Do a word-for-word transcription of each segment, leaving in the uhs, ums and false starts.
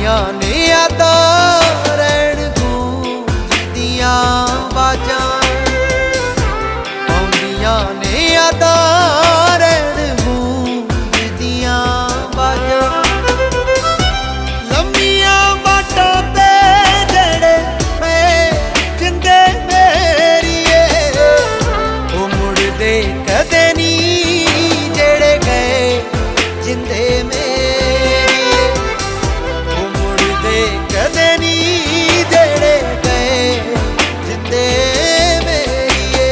आउंदियां ने यादां रैण गूंजदियां बाजां आउंदियां ने यादां रैण गूंजदियां बाजां लम्मियां बाटां ते जेड़े मैं जिंदे मेरिए ओ मुड़दे कदे नी जेड़े गए जिंदे मेरिए ओ मुड़दे कदे नी जेड़े गए जिंदे मेरिए।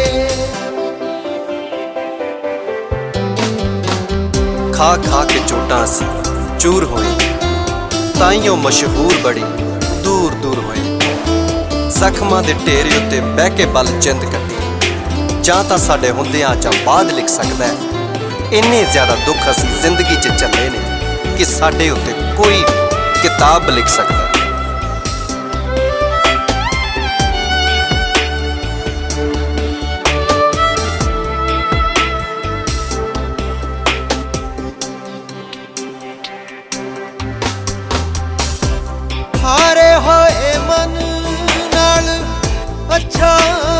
खा खा के चोटां असी चूर होए ताइयों मशहूर बड़ी दूर दूर होए जख्मां दे ढेरे उत्ते बह के बल चिंद कट्टी जां तां साडे हुंदियां जां बाद लिख सकदा है। इन्ने ज्यादा दुख असी जिंदगी च झल्ले ने कि साडे उत्ते कोई किताब लिख सकदा है। हारे होए मन नाल अच्छा